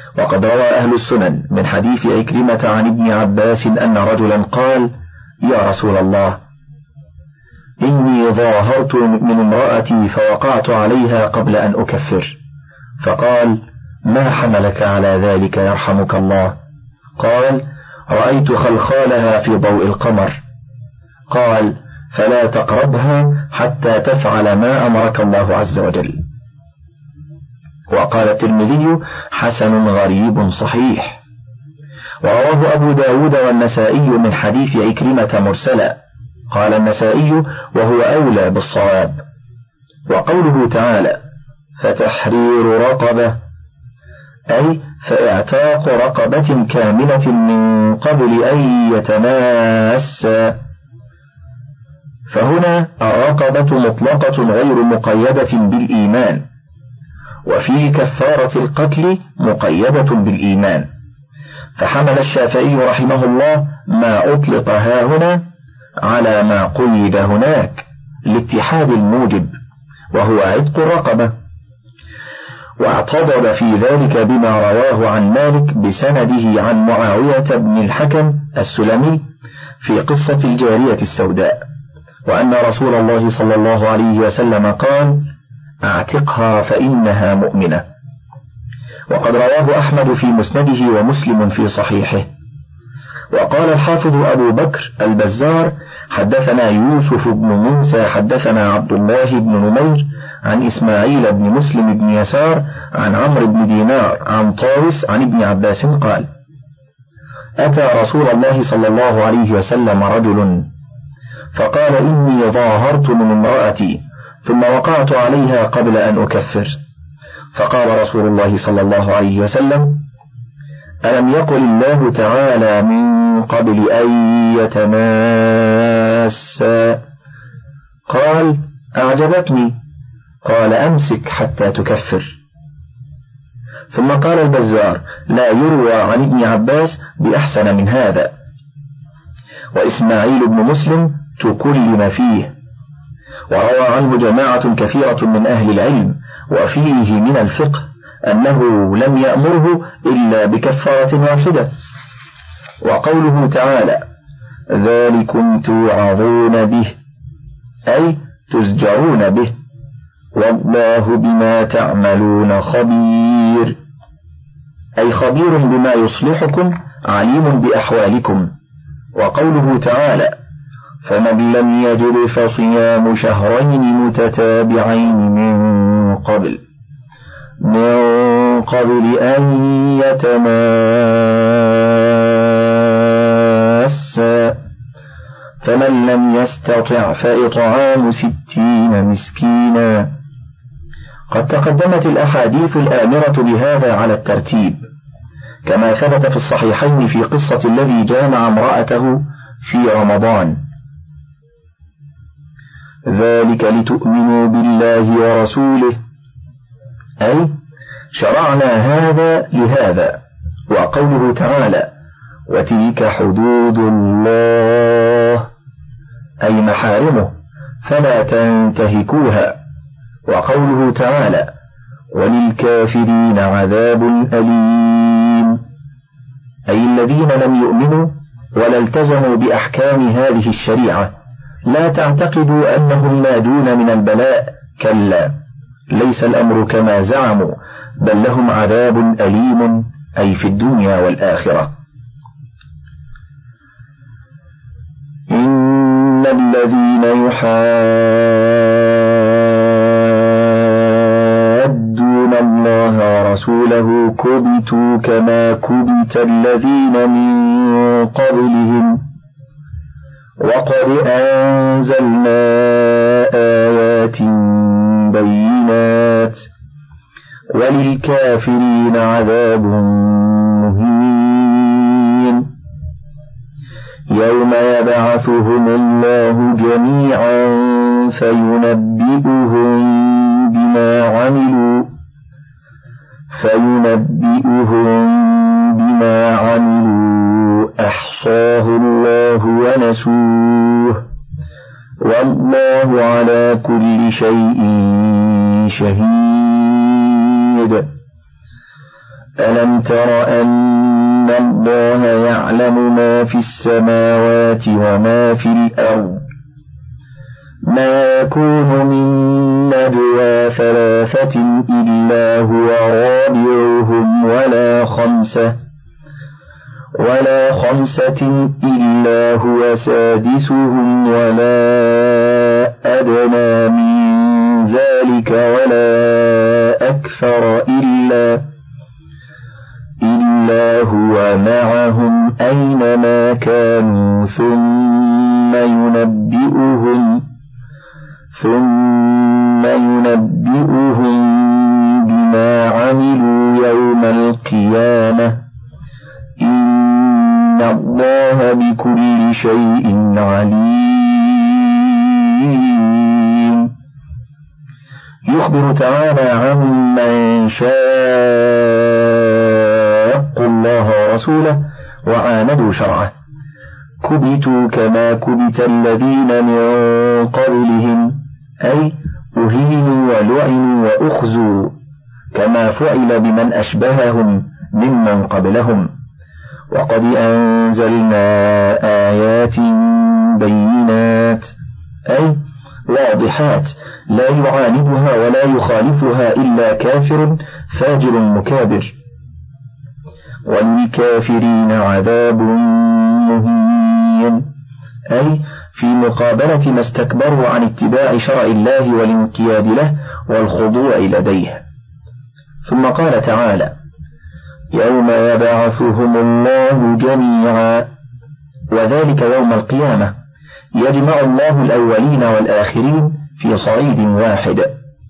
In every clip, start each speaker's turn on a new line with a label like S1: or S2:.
S1: وقد روى أهل السنن من حديث عكرمة عن ابن عباس أن رجلا قال: يا رسول الله، إني ظاهرت من امرأتي فوقعت عليها قبل أن أكفر. فقال: ما حملك على ذلك يرحمك الله؟ قال: رأيت خلخالها في ضوء القمر. قال: فلا تقربها حتى تفعل ما أمرك الله عز وجل. وقال الترمذي: حسن غريب صحيح. ورواه أبو داود والنسائي من حديث عكرمة مرسلا. قال النسائي: وهو أولى بالصواب. وقوله تعالى: فتحرير رقبة، أي فاعتاق رقبة كاملة من قبل أن يتماسا. فهنا الرقبة مطلقة غير مقيدة بالإيمان، وفي كفارة القتل مقيدة بالإيمان. فحمل الشافعي رحمه الله ما أطلق هاهنا على ما قيد هناك لاتحاد الموجب، وهو عتق الرقبة. واعتضد في ذلك بما رواه عن مالك بسنده عن معاوية بن الحكم السلمي في قصة الجارية السوداء، وأن رسول الله صلى الله عليه وسلم قال: اعتقها فإنها مؤمنة. وقد رواه أحمد في مسنده ومسلم في صحيحه. وقال الحافظ أبو بكر البزار: حدثنا يوسف بن موسى حدثنا عبد الله بن نمير عن إسماعيل بن مسلم بن يسار عن عمرو بن دينار عن طاوس عن ابن عباس قال: أتى رسول الله صلى الله عليه وسلم رجل فقال: إني ظاهرت من امرأتي ثم وقعت عليها قبل أن أكفر. فقال رسول الله صلى الله عليه وسلم: ألم يقل الله تعالى من قبل أن يتماسا؟ قال: أعجبتني. قال: أمسك حتى تكفر. ثم قال البزار: لا يروى عن ابن عباس بأحسن من هذا. وإسماعيل بن مسلم تكلم فيه، وروى عنه جماعة كثيرة من أهل العلم، وفيه من الفقه أنه لم يأمره إلا بكفارة واحدة. وقوله تعالى: ذلكم توعظون به، أي تزجرون به، والله بما تعملون خبير، أي خبير بما يصلحكم عليم بأحوالكم. وقوله تعالى: فمن لم يجد فصيام شهرين متتابعين من قبل أن يتماسا، فمن لم يستطع فإطعام 60 مسكينا. قد تقدمت الأحاديث الآمرة بهذا على الترتيب، كما ثبت في الصحيحين في قصة الذي جامع امرأته في رمضان: ذلك لتؤمنوا بالله ورسوله، أي شرعنا هذا لهذا. وقوله تعالى: وتلك حدود الله، أي محارمه فلا تنتهكوها. وقوله تعالى: وللكافرين عذاب أليم، أي الذين لم يؤمنوا ولا التزموا بأحكام هذه الشريعة. لا تعتقدوا أنهم نادون من البلاء، كلا، ليس الأمر كما زعموا، بل لهم عذاب أليم، أي في الدنيا والآخرة. إن الذين يحادون الله ورسوله كبتوا كما كبت الذين من قبلهم، وقد أنزلنا آيات بينات، وللكافرين عذاب مهين. يوم يبعثهم الله جميعا فينبئهم بما عملوا أحصاه الله ونسوه، والله على كل شيء شهيد. ألم تر أن الله يعلم ما في السماوات وما في الأرض ما يكون من نجوى ثلاثة إلا هو رابعهم ولا خمسة إلا هو سادسهم ولا أدنى من ذلك ولا أكثر إلا هو معهم أينما كانوا ثم ينبئهم بما عملوا يوم القيامة إن الله بكل شيء عليم. يخبر تعالى عمن شاق الله ورسوله وعاندوا شرعه كبتوا كما كبت الذين من قبلهم أي أهينوا ولعنوا وأخزوا كما فعل بمن أشبههم ممن قبلهم. وقد أنزلنا آيات بينات أي واضحات لا يعاندها ولا يخالفها إلا كافر فاجر مكابر. وللكافرين عذاب مهين أي في مقابلة ما استكبروا عن اتباع شرع الله والانقياد له والخضوع لديه. ثم قال تعالى يوم يبعثهم الله جميعا وذلك يوم القيامة يجمع الله الأولين والآخرين في صعيد واحد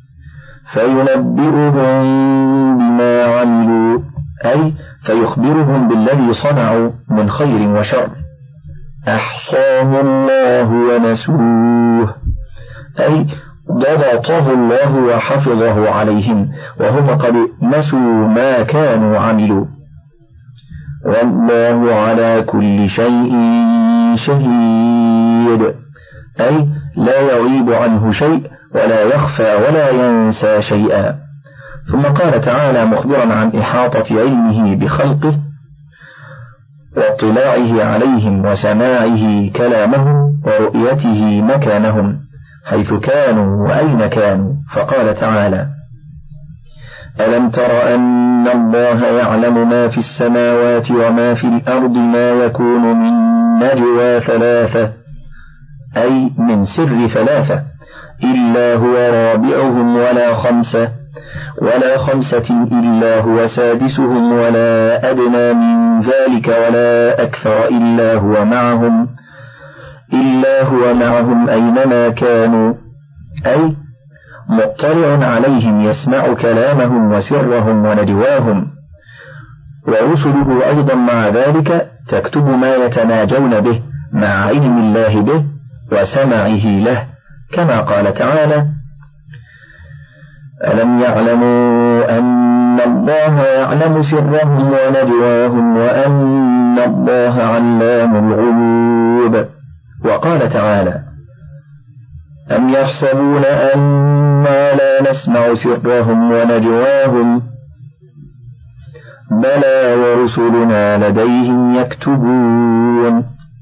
S1: فينبئهم بما عملوا أي فيخبرهم بالذي صنعوا من خير وشر أحصاه الله ونسوه أي ضبطه الله وحفظه عليهم وهم قد نسوا ما كانوا عملوا. والله على كل شيء شهيد أي لا يغيب عنه شيء ولا يخفى ولا ينسى شيئا. ثم قال تعالى مخبرا عن إحاطة علمه بخلقه واطلاعه عليهم وسماعه كلامهم ورؤيته مكانهم حيث كانوا وأين كانوا فقال تعالى ألم تر أن الله يعلم ما في السماوات وما في الأرض ما يكون من نجوى ثلاثة أي من سر ثلاثة إلا هو رابعهم ولا خمسة إلا هو سادسهم ولا أدنى من ذلك ولا أكثر إلا هو معهم أينما كانوا أي مطلع عليهم يسمع كلامهم وسرهم ونجواهم. ورسله أيضا مع ذلك تكتب ما يتناجون به مع علم الله به وسمعه له كما قال تعالى ألم يعلموا أن الله يعلم سرهم ونجواهم وأن الله علام الغيوب. وقال تعالى أم يحسبون أنا لا نسمع سرهم ونجواهم بلى ورسلنا لديهم يكتبون.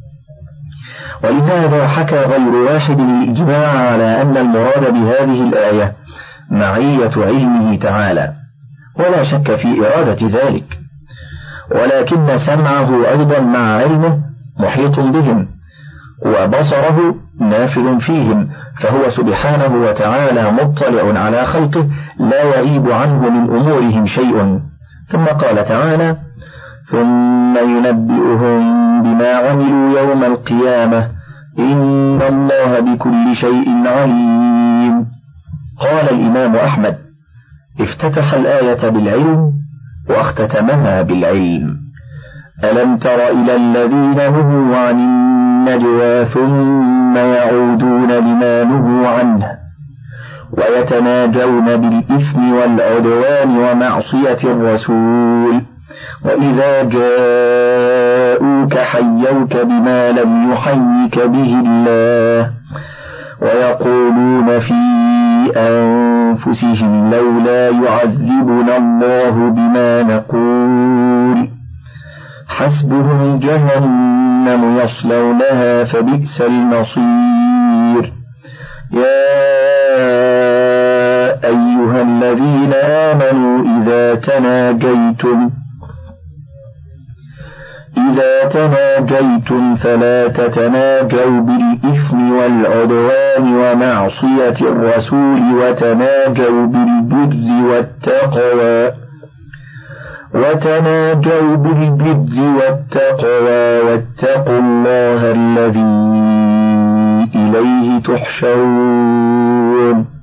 S1: ولهذا حكى غير واحد الإجماع على أن المراد بهذه الآية معية علمه تعالى ولا شك في إرادة ذلك ولكن سمعه أيضا مع علمه محيط بهم وبصره نافذ فيهم فهو سبحانه وتعالى مطلع على خلقه لا يغيب عنه من أمورهم شيء. ثم قال تعالى ثم ينبئهم بما عملوا يوم القيامة إن الله بكل شيء عليم. قال الإمام أحمد افتتح الآية بالعلم واختتمها بالعلم. ألم تر إلى الذين نهوا عن النجوى ثم يعودون لما نهوا عنه ويتناجون بالإثم والعدوان ومعصية الرسول وإذا جاءوك حيوك بما لم يحيك به الله ويقولون في أنفسهم لولا يعذبنا الله بما نقول حسبهم جهنم يصلونها فبئس المصير. يا أيها الذين آمنوا إذا تناجيتم فلا تتناجوا بالإثم والعدوان ومعصية الرسول وتناجوا بالبر والتقوى واتقوا الله الذي إليه تحشرون.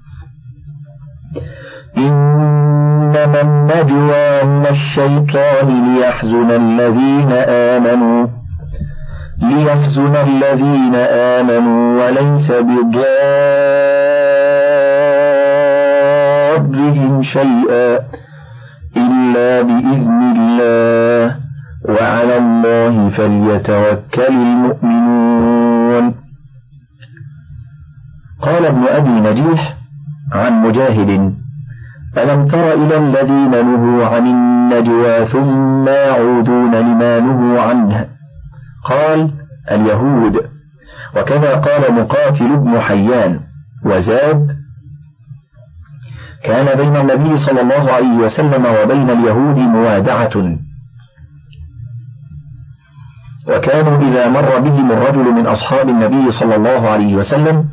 S1: إنما النجوى من الشيطان ليحزن الذين آمنوا وليس بضارهم شيئا إلا بإذن الله وعلى الله فليتوكل المؤمنون. قال ابن أبي نجيح عن مجاهد: ألم تر إلى الذين نهوا عن النجوى ثم يعودون لما نهوا عنه؟ قال: اليهود. وكذا قال مقاتل بن حيان. وزاد: كان بين النبي صلى الله عليه وسلم وبين اليهود موادعة، وكانوا إذا مر بهم الرجل من أصحاب النبي صلى الله عليه وسلم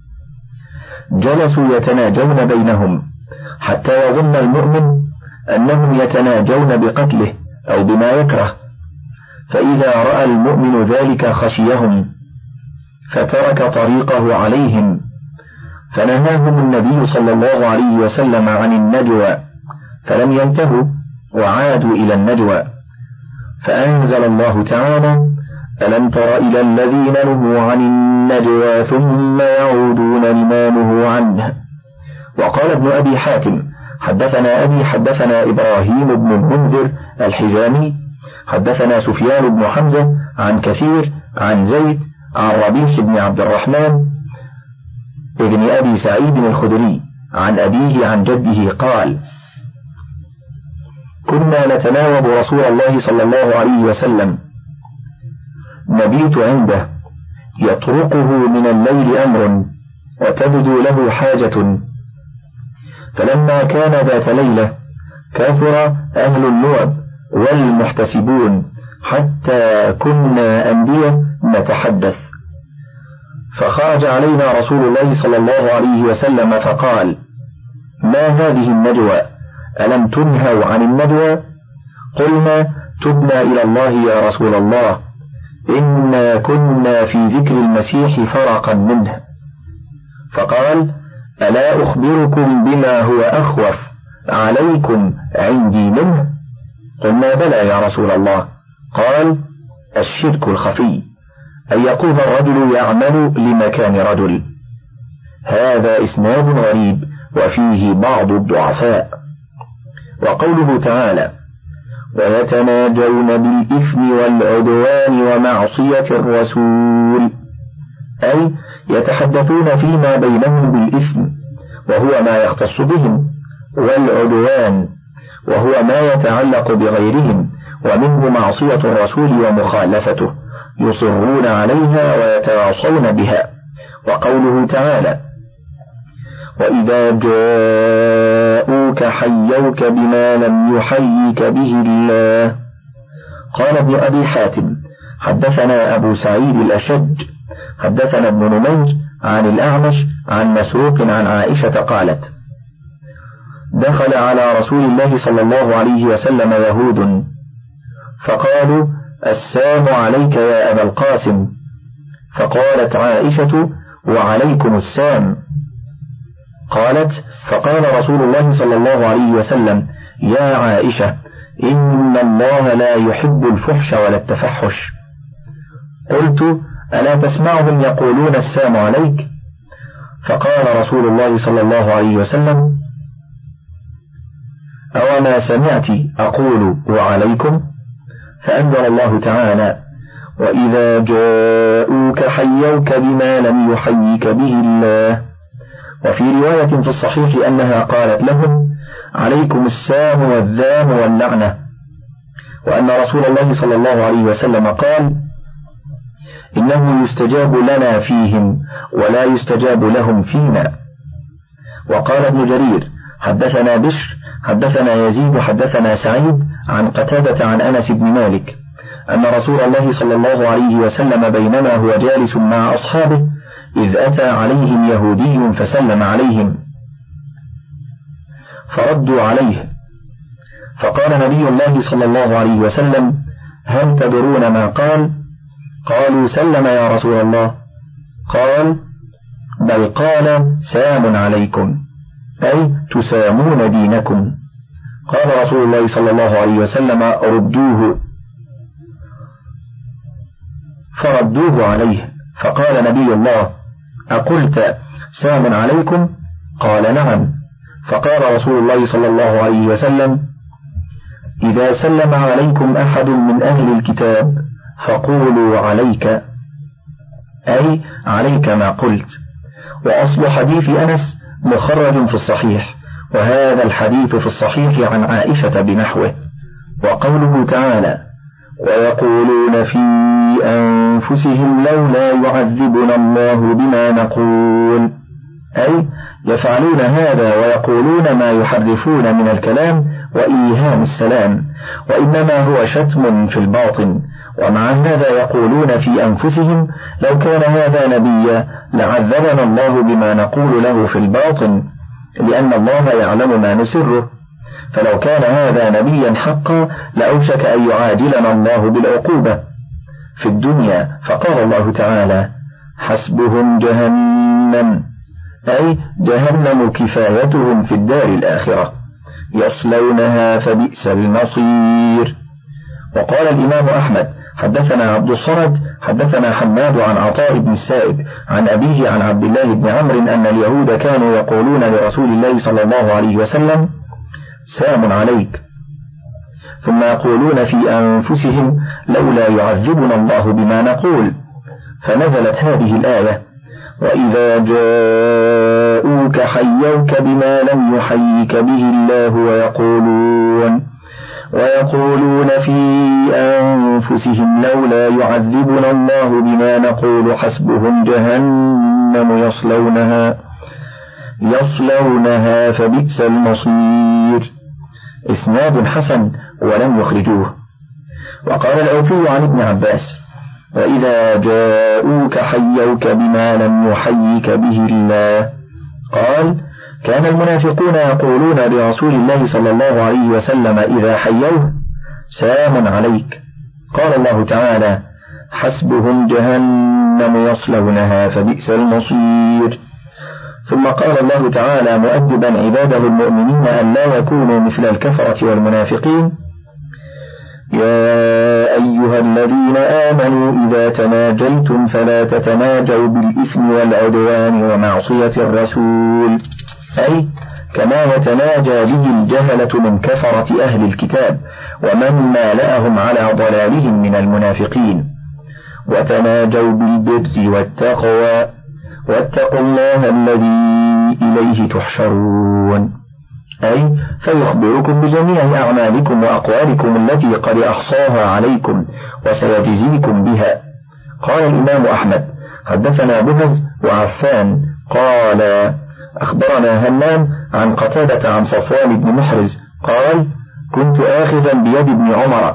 S1: جلسوا يتناجون بينهم حتى يظن المؤمن أنهم يتناجون بقتله أو بما يكره، فإذا رأى المؤمن ذلك خشيهم فترك طريقه عليهم، فنهاهم النبي صلى الله عليه وسلم عن النجوى فلم ينتهوا وعادوا إلى النجوى، فأنزل الله تعالى: ألم تر إلى الذين نهوا عن النجوى ثم يعودون لما نهوا عنه. وقال ابن أبي حاتم: حدثنا أبي حدثنا إبراهيم بن المنذر الحزامي حدثنا سفيان بن حمزة عن كثير عن زيد عن ربيح بن عبد الرحمن ابن أبي سعيد الخدري عن أبيه عن جده قال: كنا نتناوب رسول الله صلى الله عليه وسلم، نبيت عنده يطرقه من الليل أمر وتبدو له حاجة، فلما كان ذات ليلة كثر أهل النوب والمحتسبون حتى كنا أندية نتحدث، فخرج علينا رسول الله صلى الله عليه وسلم فقال: ما هذه النجوى؟ ألم تنهوا عن النجوى؟ قلنا: تبنا إلى الله يا رسول الله، إنا كنا في ذكر المسيح فرقا منه. فقال: ألا أخبركم بما هو أخوف عليكم عندي منه؟ قلنا: بلى يا رسول الله. قال: الشرك الخفي، أن يقوم الرجل يعمل لمكان رجل. هذا إسناد غريب وفيه بعض الضعفاء. وقوله تعالى: ويتناجون بالإثم والعدوان ومعصية الرسول، أي يتحدثون فيما بينهم بالإثم وهو ما يختص بهم، والعدوان وهو ما يتعلق بغيرهم ومنه معصية الرسول ومخالفته، يصرون عليها ويتواصون بها. وقوله تعالى: وإذا جاءوك حيوك بما لم يحيك به الله. قال ابن أبي حاتم: حدثنا أبو سعيد الأشج حدثنا ابن نمير عن الأعمش عن مسروق عن عائشة قالت: دخل على رسول الله صلى الله عليه وسلم يهود فقالوا: السلام عليك يا أبا القاسم. فقالت عائشة: وعليكم السلام. قالت: فقال رسول الله صلى الله عليه وسلم: يا عائشة، إن الله لا يحب الفحش ولا التفحش. قلت: ألا تسمعهم يقولون السلام عليك؟ فقال رسول الله صلى الله عليه وسلم: أوما سمعت أقول وعليكم؟ فأنزل الله تعالى: وإذا جاءوك حيوك بما لم يحيك به الله وفي رواية في الصحيح أنها قالت لهم: عليكم السام والذام واللعنة. وأن رسول الله صلى الله عليه وسلم قال: إنه يستجاب لنا فيهم ولا يستجاب لهم فينا. وقال ابن جرير: حدثنا بشر حدثنا يزيد حدثنا سعيد عن قتادة عن أنس بن مالك أن رسول الله صلى الله عليه وسلم بينما هو جالس مع أصحابه إذ أتى عليهم يهودي فسلم عليهم فردوا عليه، فقال نبي الله صلى الله عليه وسلم: هل تدرون ما قال؟ قالوا: سلم يا رسول الله. قال: بل قال: سام عليكم، أي تسامون دينكم. قال رسول الله صلى الله عليه وسلم: ردوه، فردوه عليه، فقال نبي الله: أقلت سام عليكم؟ قال: نعم. فقال رسول الله صلى الله عليه وسلم: إذا سلم عليكم أحد من أهل الكتاب فقولوا عليك، أي عليك ما قلت. وأصل حديث أنس مخرج في الصحيح، وهذا الحديث في الصحيح عن عائشة بنحوه. وقوله تعالى: ويقولون في أنفسهم لولا يعذبنا الله بما نقول، أي يفعلون هذا ويقولون ما يحرفون من الكلام وإيهام السلام، وإنما هو شتم في الباطن. ومع هذا يقولون في أنفسهم: لو كان هذا نبيا لعذبنا الله بما نقول له في الباطن، لأن الله يعلم ما نسره. فلو كان هذا نبيا حقا لأوشك أن يعاجلنا الله بالعقوبة في الدنيا. فقال الله تعالى: حسبهم جهنم، أي جهنم كفايتهم في الدار الآخرة، يصلونها فبئس المصير. وقال الإمام أحمد: حدثنا عبد الصمد حدثنا حماد عن عطاء بن السائب عن أبيه عن عبد الله بن عمرو أن اليهود كانوا يقولون لرسول الله صلى الله عليه وسلم: سام عليك، ثم يقولون في أنفسهم لولا يعذبنا الله بما نقول، فنزلت هذه الآية: وإذا جاءوك حيوك بما لم يحيك به الله ويقولون في أنفسهم لولا يعذبنا الله بما نقول حسبهم جهنم يصلونها فبئس المصير. إسناد حسن ولم يخرجوه. وقال الأوفي عن ابن عباس: وإذا جاءوك حيوك بما لم يحيك به الله. قال: كان المنافقون يقولون لرسول الله صلى الله عليه وسلم إذا حيوه: سام عليك. قال الله تعالى: حسبهم جهنم يصلونها فبئس المصير. ثم قال الله تعالى مؤدبا عباده المؤمنين أن لا يكونوا مثل الكفرة والمنافقين: يا أيها الذين آمنوا إذا تناجيتم فلا تتناجوا بالإثم والعدوان ومعصية الرسول، أي كما يتناجى به الجهلة من كفرة أهل الكتاب ومن مالأهم على ضلالهم من المنافقين. وتناجوا بالبر والتقوى واتقوا الله الذي إليه تحشرون، أي فيخبركم بجميع أعمالكم وأقوالكم التي قد أحصاها عليكم وسيجزيكم بها. قال الإمام أحمد: حدثنا بهز وعفان قال: أخبرنا همام عن قتادة عن صفوان بن محرز قال: كنت آخذا بيد ابن عمر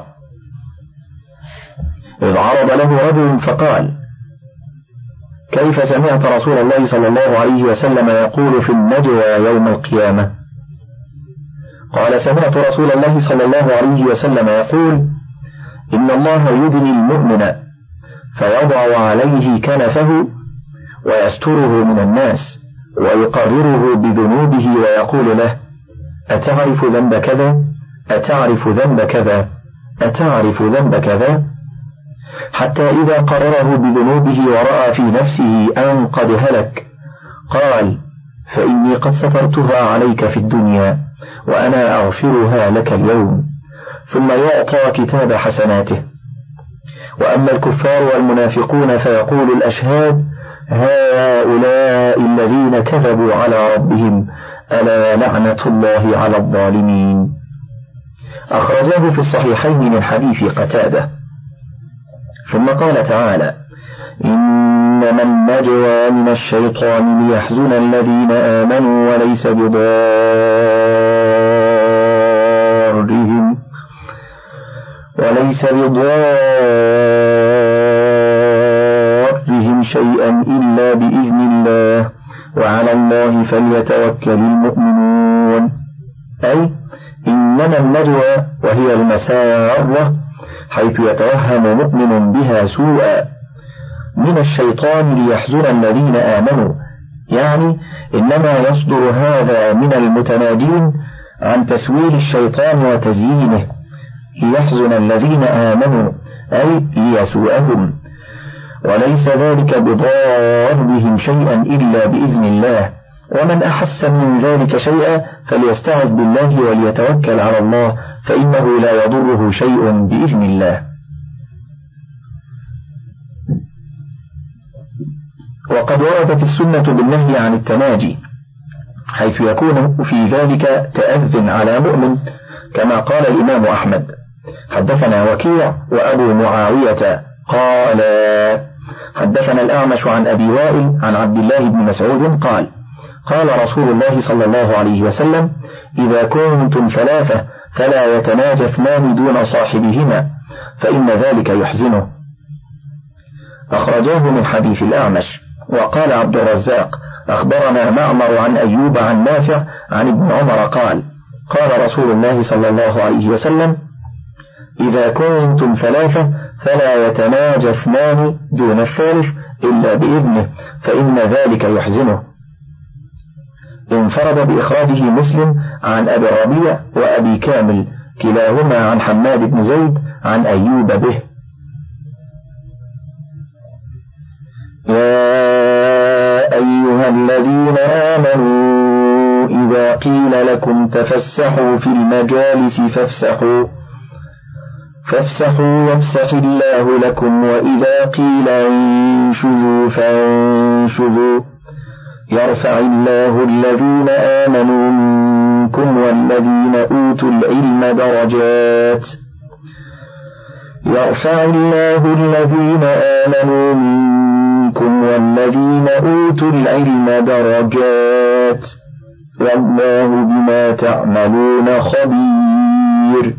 S1: إذ عرض له رجل فقال: كيف سمعت رسول الله صلى الله عليه وسلم يقول في النجوى يوم القيامة؟ قال: سمعت رسول الله صلى الله عليه وسلم يقول: إن الله يدني المؤمن فيضع عليه كنفه ويستره من الناس ويقرره بذنوبه ويقول له: أتعرف ذنب كذا؟ أتعرف ذنب كذا؟ أتعرف ذنب كذا؟ حتى إذا قرره بذنوبه ورأى في نفسه أن قد هلك قال: فإني قد سترتها عليك في الدنيا وأنا أغفرها لك اليوم، ثم يعطى كتاب حسناته. وأما الكفار والمنافقون فيقول الأشهاد: هؤلاء الذين كذبوا على ربهم ألا لعنة الله على الظالمين. أخرجاه في الصحيحين من حديث قتادة. ثم قال تعالى: إنما النجوى من الشيطان ليحزن الذين آمنوا وليس بضارهم شيئا إلا بإذن الله وعلى الله فليتوكل المؤمنون. أي إنما النجوى وهي المسارة حيث يتوهم مؤمن بها سوءا من الشيطان ليحزن الذين آمنوا، يعني إنما يصدر هذا من المتناجين عن تسويل الشيطان وتزيينه، ليحزن الذين آمنوا أي ليسوءهم، وليس ذلك بضار بهم شيئا إلا بإذن الله، ومن أحس من ذلك شيئا فليستعذ بالله وليتوكل على الله فإنه لا يضره شيء بإذن الله. وقد وردت السنة بالنهي عن التناجي حيث يكون في ذلك تأذن على مؤمن، كما قال الإمام أحمد: حدثنا وكيع وأبو معاوية قال حدثنا الأعمش عن أبي وائل عن عبد الله بن مسعود قال: قال رسول الله صلى الله عليه وسلم: إذا كنتم ثلاثة فلا يتناجى اثنان دون صاحبهما فإن ذلك يحزنه. أخرجاه من حديث الأعمش. وقال عبد الرزاق: أخبرنا معمر عن أيوب عن نافع عن ابن عمر قال: قال رسول الله صلى الله عليه وسلم: إذا كنتم ثلاثة فلا يتناجى اثنان دون الثالث إلا بإذنه فإن ذلك يحزنه. انفرد بإخراجه مسلم عن أبي الربيع وأبي كامل كلاهما عن حماد بن زيد عن أيوب به. يا أيها الذين آمنوا إذا قيل لكم تفسحوا في المجالس فافسحوا يفسح الله لكم، وإذا قيل انشزوا فانشزوا يرفع الله الذين آمنوا منكم والذين أوتوا العلم درجات. يرفع الله الذين آمنوا منكم والذين أوتوا العلم درجات والله بما تعملون خبير.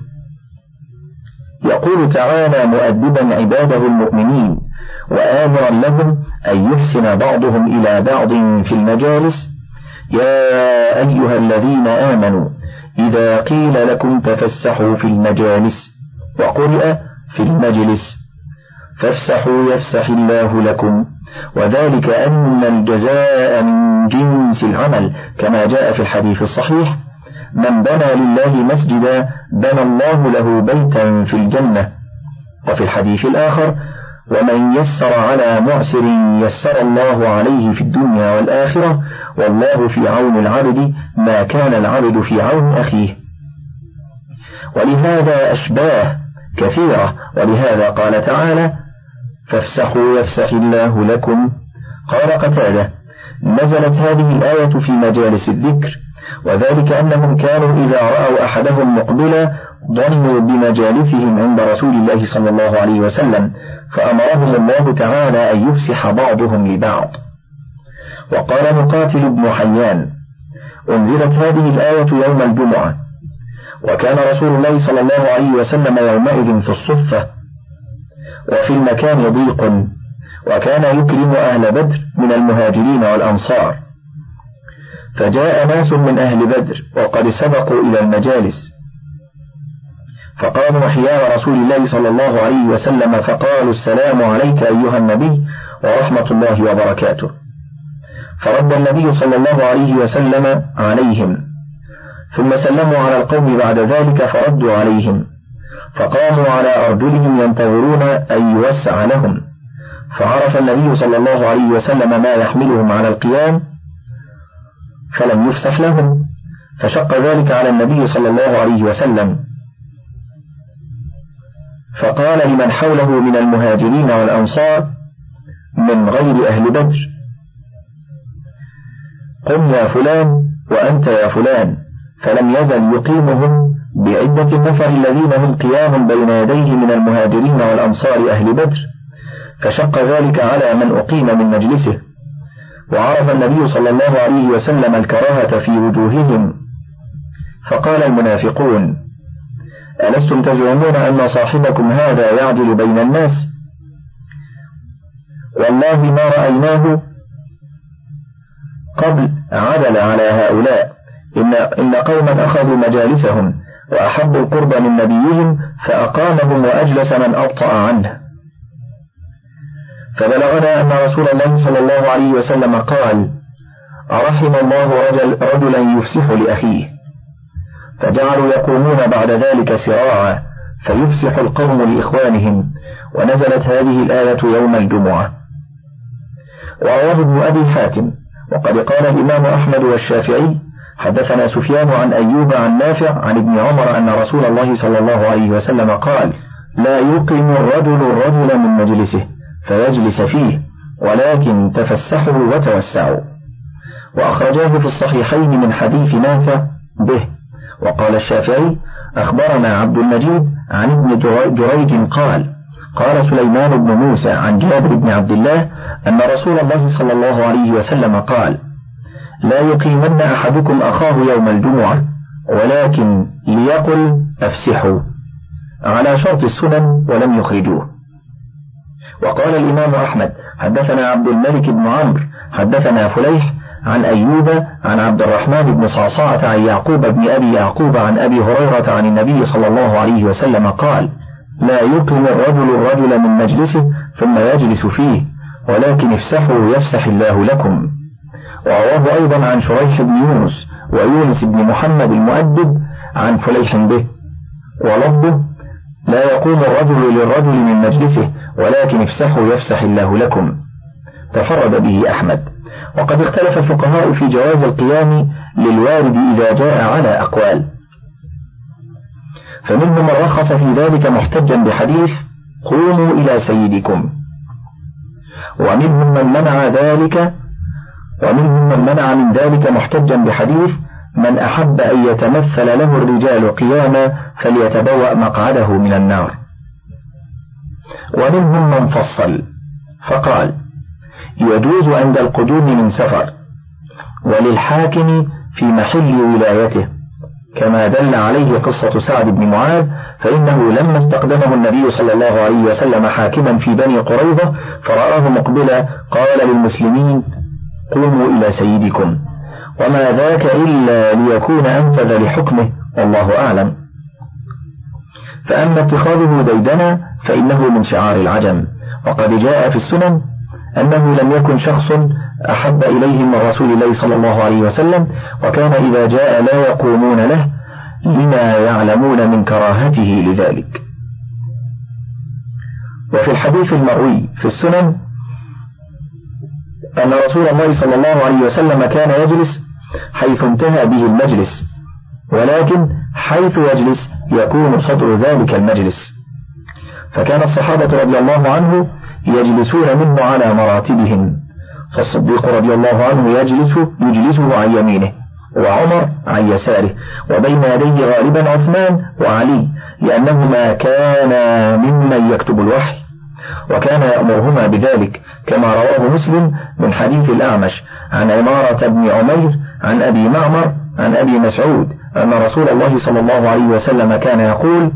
S1: يقول تعالى مؤدبا عباده المؤمنين وآمرا لهم أن يحسن بعضهم إلى بعض في المجالس: يا أيها الذين آمنوا إذا قيل لكم تفسحوا في المجالس، وقرئ في المجلس، فافسحوا يفسح الله لكم، وذلك أن الجزاء من جنس العمل كما جاء في الحديث الصحيح: من بنى لله مسجدا بنى الله له بيتا في الجنة. وفي الحديث الآخر: ومن يسر على معسر يسر الله عليه في الدنيا والآخرة، والله في عون العبد ما كان العبد في عون أخيه. ولهذا أشباه كثيرة، ولهذا قال تعالى: فافسحوا يفسح الله لكم. قال قتادة: نزلت هذه الآية في مجالس الذكر، وذلك أنهم كانوا إذا رأوا أحدهم مقبلا ظنوا بمجالسهم عند رسول الله صلى الله عليه وسلم، فأمرهم الله تعالى أن يفسح بعضهم لبعض. وقال مقاتل بن حيان: أنزلت هذه الآية يوم الجمعة، وكان رسول الله صلى الله عليه وسلم يومئذ في الصفة وفي المكان ضيق، وكان يكرم أهل بدر من المهاجرين والأنصار، فجاء ناس من أهل بدر وقد سبقوا إلى المجالس، فقاموا حيال رسول الله صلى الله عليه وسلم فقالوا: السلام عليك أيها النبي ورحمة الله وبركاته. فرد النبي صلى الله عليه وسلم عليهم، ثم سلموا على القوم بعد ذلك فردوا عليهم، فقاموا على أرجلهم ينتظرون أن يوسع لهم، فعرف النبي صلى الله عليه وسلم ما يحملهم على القيام فلم يفسح لهم، فشق ذلك على النبي صلى الله عليه وسلم، فقال لمن حوله من المهاجرين والأنصار من غير أهل بدر: قم يا فلان وأنت يا فلان، فلم يزل يقيمهم بعدة النفر الذين هم قيام بين يديه من المهاجرين والأنصار أهل بدر، فشق ذلك على من أقيم من مجلسه. وعرف النبي صلى الله عليه وسلم الكراهة في وجوههم، فقال المنافقون: ألستم تزعمون أن صاحبكم هذا يعدل بين الناس؟ والله ما رأيناه قبل عدل على هؤلاء، إن قوما أخذوا مجالسهم وأحبوا القرب من نبيهم فأقامهم وأجلس من أبطأ عنه. فبلغنا أن رسول الله صلى الله عليه وسلم قال: أرحم الله رجلا يفسح لأخيه، فجعلوا يقومون بعد ذلك سراعا فيفسح القوم لإخوانهم، ونزلت هذه الآية يوم الجمعة. ورواه ابن أبي حاتم. وقد قال الإمام أحمد والشافعي: حدثنا سفيان عن أيوب عن نافع عن ابن عمر أن رسول الله صلى الله عليه وسلم قال: لا يقيم الرجل من مجلسه فيجلس فيه، ولكن تفسحوا وتوسعوا. وأخرجاه في الصحيحين من حديث نافع به. وقال الشافعي: أخبرنا عبد المجيد عن ابن جريج قال: قال سليمان بن موسى عن جابر بن عبد الله أن رسول الله صلى الله عليه وسلم قال: لا يقيمن أحدكم أخاه يوم الجمعة، ولكن ليقل أفسحوا، على شرط السنن ولم يخرجوه. وقال الإمام أحمد: حدثنا عبد الملك بن عمرو حدثنا فليح عن أيوب عن عبد الرحمن بن صعصعة عن يعقوب بن أبي يعقوب عن أبي هريرة عن النبي صلى الله عليه وسلم قال: لا يقيم الرجل من مجلسه ثم يجلس فيه، ولكن افسحوا يفسح الله لكم. ورواه أيضا عن شريح بن يونس ويونس بن محمد المؤدب عن فليح به، ولفظه: لا يقوم الرجل للرجل من مجلسه، ولكن افسحوا يفسح الله لكم. تفرد به أحمد. وقد اختلف الفقهاء في جواز القيام للوارد إذا جاء على أقوال، فمنهم من رخص في ذلك محتجا بحديث: قوموا إلى سيدكم، ومنهم من منع من ذلك محتجا بحديث: من أحب أن يتمثل له الرجال قياما فليتبوأ مقعده من النار. ومنهم من فصل فقال: يجوز عند القدوم من سفر، وللحاكم في محل ولايته، كما دل عليه قصة سعد بن معاذ، فإنه لما استقدمه النبي صلى الله عليه وسلم حاكما في بني قريظة فرآه مقبلا قال للمسلمين: قوموا إلى سيدكم، وما ذاك إلا ليكون أنفذ لحكمه، والله أعلم. فأما اتخاذه ديدنا فإنه من شعار العجم. وقد جاء في السنن أنه لم يكن شخص أحب إليهم من رسول الله صلى الله عليه وسلم، وكان إذا جاء لا يقومون له لما يعلمون من كراهته لذلك. وفي الحديث المروي في السنن أن رسول الله صلى الله عليه وسلم كان يجلس حيث انتهى به المجلس، ولكن حيث يجلس يكون صدر ذلك المجلس، فكان الصحابة رضي الله عنه يجلسون منه على مراتبهم، فالصديق رضي الله عنه يجلسه عن يمينه، وعمر عن يساره، وبين يديه غالبا عثمان وعلي، لأنهما كانا ممن يكتب الوحي، وكان يأمرهما بذلك، كما رواه مسلم من حديث الأعمش عن عمارة بن عمير عن أبي معمر عن أبي مسعود أن رسول الله صلى الله عليه وسلم كان يقول: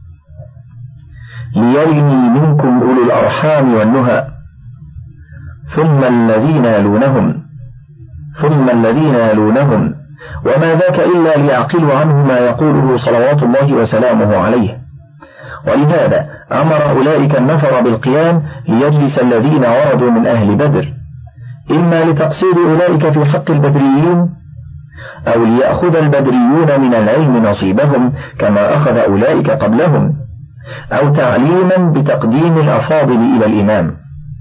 S1: ليلني منكم أولو الأرحام والنهى، ثم الذين يلونهم، وما ذاك إلا ليعقلوا عنه ما يقوله صلوات الله وسلامه عليه. ولهذا أمر أولئك النفر بالقيام ليجلس الذين وردوا من أهل بدر، إما لتقصير أولئك في حق البدريين، أو ليأخذ البدريون من العلم نصيبهم كما أخذ أولئك قبلهم، أو تعليما بتقديم الأفاضل إلى الإمام.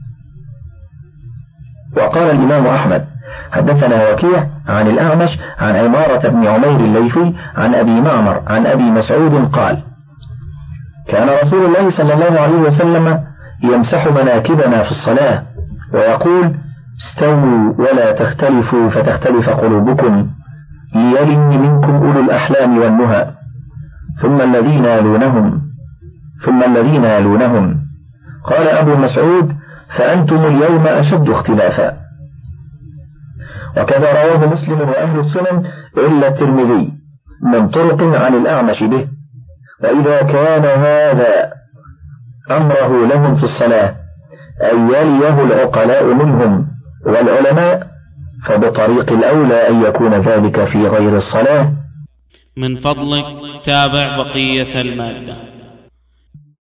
S1: وقال الإمام أحمد: حدثنا وكيع عن الأعمش عن عمارة بن عمير الليثي عن أبي معمر عن أبي مسعود قال: كان رسول الله صلى الله عليه وسلم يمسح مناكبنا في الصلاة ويقول: استووا ولا تختلفوا فتختلف قلوبكم ليلن منكم أولو الأحلام والنهى ثم الذين يلونهم. قال أبو مسعود: فأنتم اليوم أشد اختلافا. وكذا رواه مسلم وأهل السنن إلا الترمذي من طرق عن الأعمش به. وإذا كان هذا أمره لهم في الصلاة أن يليه العقلاء منهم والعلماء، فبطريق الأولى أن يكون ذلك في غير الصلاة.
S2: من فضلك تابع بقية المادة.